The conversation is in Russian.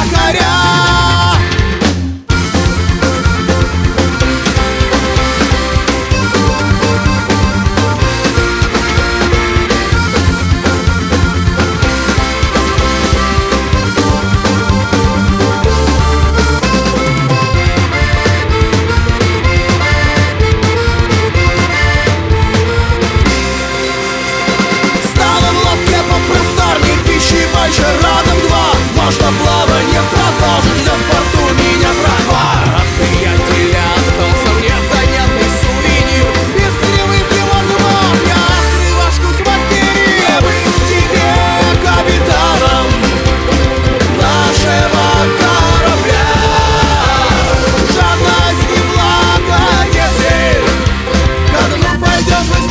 якоря. Больше разом два, можно плавание продолжить, но в порту меня прохват. От приятеля остался мне занятный сувенир. Без кривых его зубов я открывашку смастерил. Быть тебе капитаном нашего корабля. Жадность и благодетель, ко дну пойдешь.